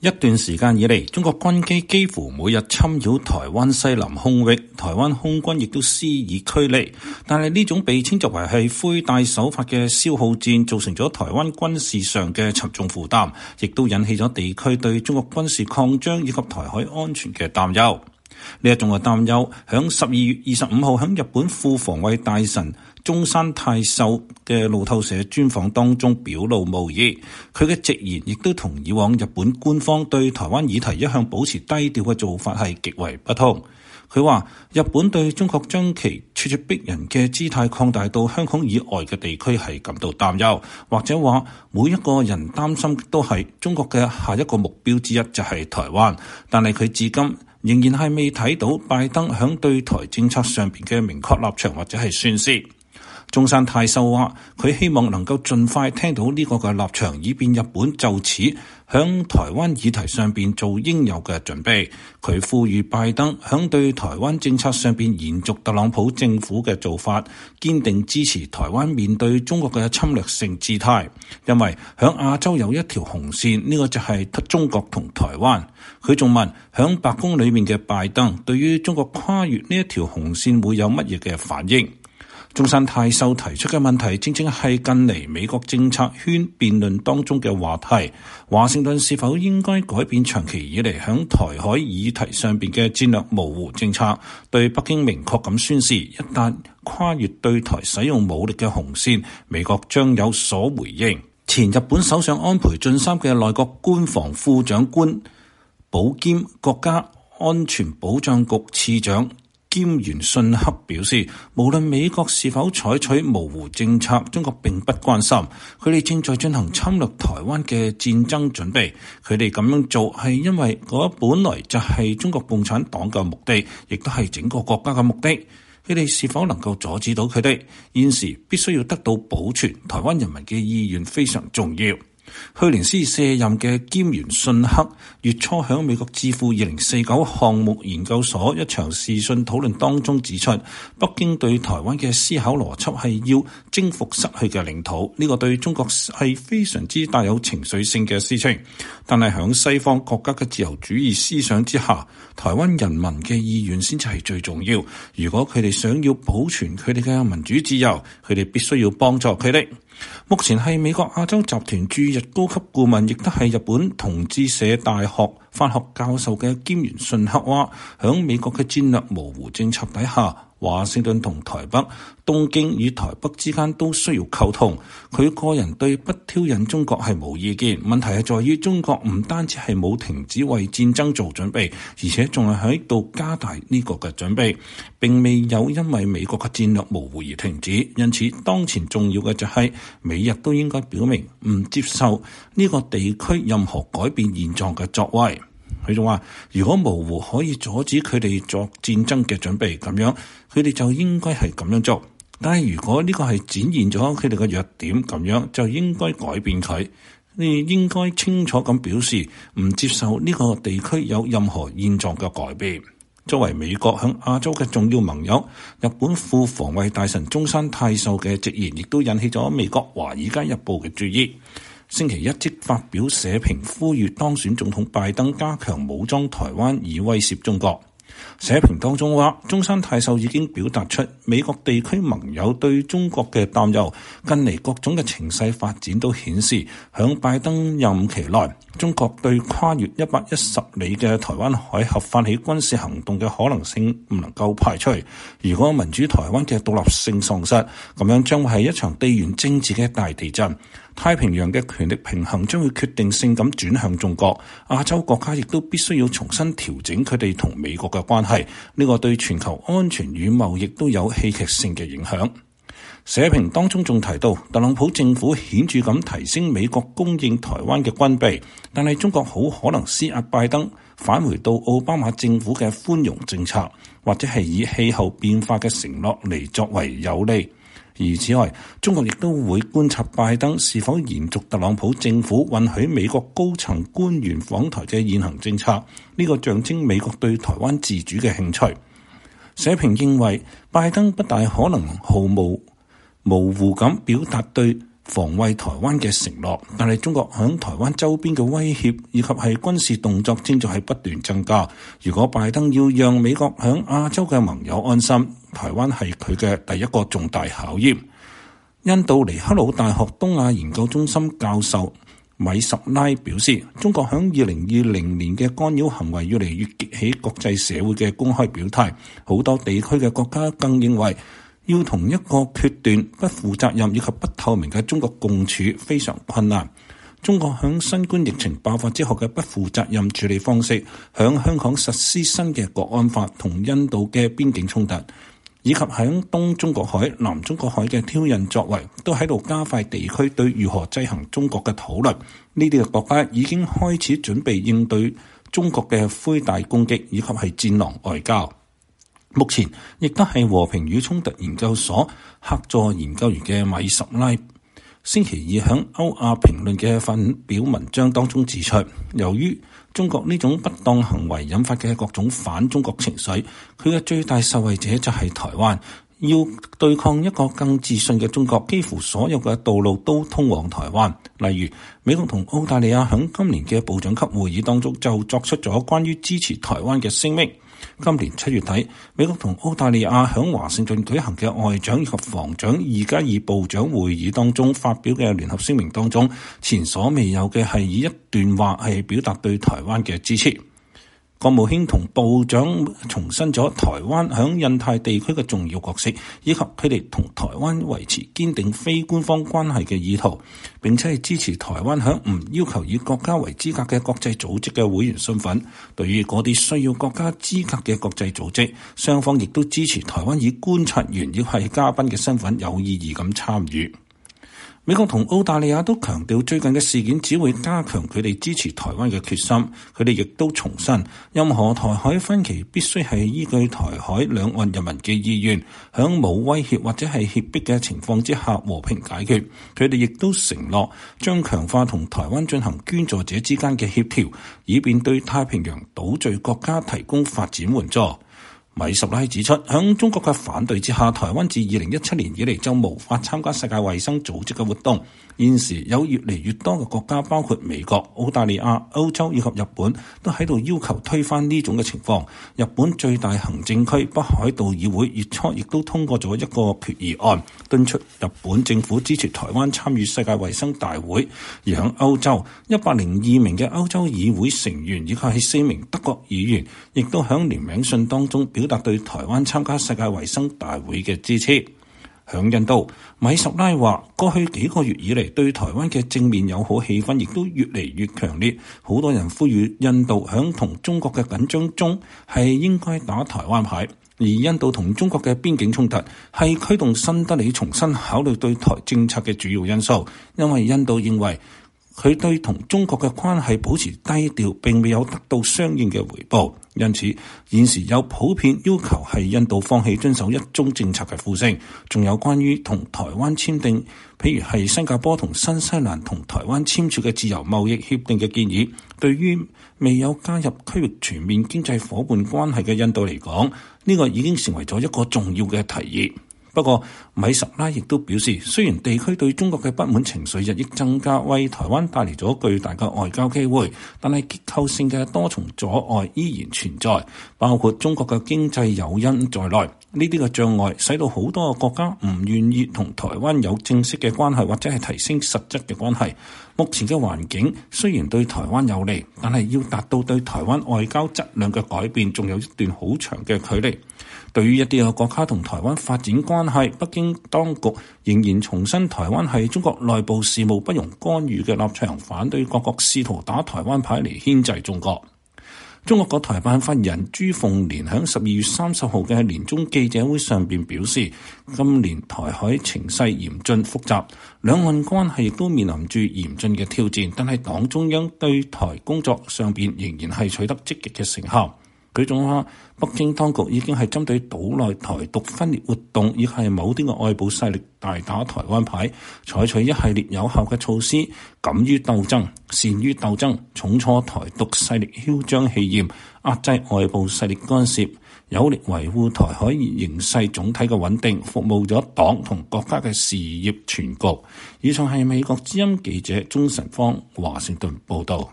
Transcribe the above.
一段時間以嚟，中國軍機幾乎每日侵擾台灣西南空域，台灣空軍亦都施以驅離。但係呢種被稱作為係灰帶手法嘅消耗戰，造成咗台灣軍事上嘅沉重負擔，亦都引起咗地區對中國軍事擴張以及台海安全嘅擔憂。呢一種嘅擔憂，響12月25號響日本副防衛大臣中山泰秀嘅路透社專訪當中表露無遺。佢嘅直言亦都同以往日本官方對台灣議題一向保持低調嘅做法係極為不同。佢話日本對中國將其咄咄逼人嘅姿態擴大到香港以外嘅地區係感到擔憂，或者話每一個人擔心都係中國嘅下一個目標之一就係台灣，但係佢至今仍然係未睇到拜登響對台政策上邊嘅明確立場或者係宣示。中山泰秀話佢希望能夠盡快聽到呢個嘅立場，以便日本就此響台灣議題上邊做應有嘅準備。佢呼籲拜登響對台灣政策上邊延續特朗普政府嘅做法，堅定支持台灣面對中國嘅侵略性姿態，因為響亞洲有一條紅線，呢個就係中國同台灣。佢仲問響白宮裏面嘅拜登對於中國跨越呢一條紅線會有乜嘢嘅反應。中山泰秀提出嘅問題正正係近嚟美國政策圈辯論當中嘅話題，華盛頓是否應該改變長期以嚟響台海議題上邊嘅戰略模糊政策，對北京明確咁宣示，一旦跨越對台使用武力嘅紅線，美國將有所回應。前日本首相安倍晉三嘅內閣官房副長官保兼國家安全保障局次長菅原信克表示，無論美國是否採取模糊政策，中國並不關心。佢哋正在進行侵略台灣嘅戰爭準備。佢哋咁樣做係因為嗰本來就係中國共產黨嘅目的，亦都係整個國家嘅目的。佢哋是否能夠阻止到佢哋？現時必須要得到保存台灣人民嘅意願非常重要。去年先卸任嘅菅原信克月初喺美國智庫2049項目研究所一場視訊討論當中指出，北京對台灣嘅思考邏輯係要征服失去嘅領土，呢個對中國係非常之帶有情緒性嘅事情。但係喺西方國家嘅自由主義思想之下，台灣人民嘅意願先至係最重要。如果佢哋想要保存佢哋嘅民主自由，佢哋必須要幫助佢哋。目前係美國亞洲集團駐日高級顧問，亦都係日本同志社大學法學教授嘅菅原信克話，響美國嘅戰略模糊政策底下，華盛頓同台北、東京與台北之間都需要溝通。佢個人對不挑釁中國係冇意見，問題係在於中國唔單止係冇停止為戰爭做準備，而且仲係喺度加大呢個嘅準備，並未有因為美國嘅戰略模糊而停止。因此，當前重要嘅就係美日都應該表明唔接受呢個地區任何改變現狀嘅作為。佢仲話，如果模糊可以阻止佢哋作戰爭嘅準備，咁樣佢哋就應該係咁樣做。但係如果呢個係展現咗佢哋嘅弱點，咁樣就應該改變佢。你應該清楚咁表示唔接受呢個地區有任何現狀嘅改變。作為美國響亞洲嘅重要盟友，日本副防衛大臣中山泰秀嘅直言亦都引起咗美國《華爾街日報》嘅注意。星期一即發表社評，呼籲當選總統拜登加強武裝台灣，以威懾中國。社評當中話，中山泰秀已經表達出美國地區盟友對中國嘅擔憂。近嚟各種嘅情勢發展都顯示，響拜登任期內，中國對跨越110里嘅台灣海峽發起軍事行動嘅可能性唔能夠排除。如果民主台灣嘅獨立性喪失，咁樣將會係一場地緣政治嘅大地震。太平洋嘅權力平衡將會決定性咁轉向中國，亞洲國家亦都必須要重新調整佢哋同美國嘅關係，呢個對全球安全與貿易都有戲劇性嘅影響。社評當中仲提到，特朗普政府顯著咁提升美國供應台灣嘅軍備，但係中國好可能施壓拜登返回到奧巴馬政府嘅寬容政策，或者係以氣候變化嘅承諾嚟作為有利。而此外，中國亦都會觀察拜登是否延續特朗普政府允許美國高層官員訪台嘅現行政策，呢個象徵美國對台灣自主嘅興趣。社評認為，拜登不大可能毫無模糊咁表達對防衛台灣嘅承諾，但係中國響台灣周邊嘅威脅以及係軍事動作正在係不斷增加。如果拜登要讓美國響亞洲嘅盟友安心，台灣係佢嘅第一個重大考驗。印度尼赫魯大學東亞研究中心教授米什拉表示，中國響2020年嘅干擾行為越嚟越激起國際社會嘅公開表態，好多地區嘅國家更認為要同一個決斷、不負責任以及不透明嘅中國共處非常困難。中國響新冠疫情爆發之後嘅不負責任處理方式，響香港實施新嘅國安法同印度嘅邊境衝突，以及響東中國海、南中國海嘅挑釁作為，都喺度加快地區對如何制衡中國嘅討論。呢啲嘅國家已經開始準備應對中國嘅灰帶攻擊以及係戰狼外交。目前亦都係和平與衝突研究所客座研究員嘅米什拉星期二響歐亞評論嘅發表文章當中指出，由於中國呢種不當行為引發嘅各種反中國情緒，佢嘅最大受惠者就係台灣。要對抗一個更自信嘅中國，幾乎所有嘅道路都通往台灣。例如，美國同澳大利亞響今年嘅部長級會議當中就作出咗關於支持台灣嘅聲明。今年7月底，美國同澳大利亞響華盛頓舉行嘅外長以及防長2+2部長會議當中發表嘅聯合聲明當中，前所未有嘅係以一段話係表達對台灣嘅支持。國務卿同部長重申咗台灣響印太地區嘅重要角色，以及佢哋同台灣維持堅定非官方關係嘅意圖，並且係支持台灣響唔要求以國家為資格嘅國際組織嘅會員身份。對於嗰啲需要國家資格嘅國際組織，雙方亦都支持台灣以觀察員亦係嘉賓嘅身份有意義咁參與。美國同澳大利亞都強調最近嘅事件只會加強佢哋支持台灣嘅決心。佢哋亦都重申，任何台海分歧必須係依據台海兩岸人民嘅意願，響冇威脅或者係脅迫嘅情況之下和平解決。佢哋亦都承諾將強化同台灣進行捐助者之間嘅協調，以便對太平洋島嶼國家提供發展援助。米什拉指出，響中國嘅反對之下，台灣自2017年以嚟就無法參加世界衛生組織嘅活動。現時有越嚟越多嘅國家，包括美國、澳大利亞、歐洲以及日本，都喺度要求推翻呢種嘅情況。日本最大行政區北海道議會月初亦都通過咗一個決議案，敦促日本政府支持台灣參與世界衛生大會。而響歐洲，102名嘅歐洲議會成員以及係4名德國議員，亦都響聯名信當中表達對台灣參加世界衛生大會嘅支持。響印度，米什拉話，過去幾個月以嚟，對台灣嘅正面友好氣氛亦都越嚟越強烈。好多人呼籲印度響同中國嘅緊張中係應該打台灣牌。而印度同中國嘅邊境衝突係驅動新德里重新考慮對台政策嘅主要因素，因為印度認為佢對同中國嘅關係保持低調，並未有得到相應嘅回報。因此，現時有普遍要求係印度放棄遵守一中政策嘅呼聲，仲有關於同台灣簽訂，譬如係新加坡同新西蘭同台灣簽署嘅自由貿易協定嘅建議，對於未有加入區域全面經濟夥伴關係嘅印度嚟講，呢個已經成為咗一個重要嘅提議。不過，米什拉亦都表示，雖然地區對中國嘅不滿情緒日益增加，為台灣帶嚟咗巨大嘅外交機會，但係結構性嘅多重阻礙依然存在，包括中國嘅經濟誘因在內。呢啲嘅障礙使到好多個國家唔願意同台灣有正式嘅關係，或者係提升實質嘅關係。目前嘅環境雖然對台灣有利，但係要達到對台灣外交質量嘅改變，仲有一段好長嘅距離。對於一啲嘅國家同台灣發展關係，北京當局仍然重申台灣係中國內部事務不容干預嘅立場，反對各國試圖打台灣牌嚟牽制中國。中國國台辦發言人朱鳳蓮喺12月30號嘅年終記者會上邊表示，今年台海情勢嚴峻複雜，兩岸關係亦都面臨住嚴峻嘅挑戰，但係黨中央對台工作上邊仍然係取得積極嘅成效。 佢仲話，北京當局已經係針對島內台獨分裂活動，亦係某啲嘅外部勢力大打台灣牌，採取一系列有效嘅措施，敢於鬥爭、善於鬥爭，重挫台獨勢力囂張氣焰，壓制外部勢力干涉，有力維護台海形勢總體嘅穩定，服務咗黨同國家嘅事業全局。以上係美國之音記者鍾晨芳華盛頓報道。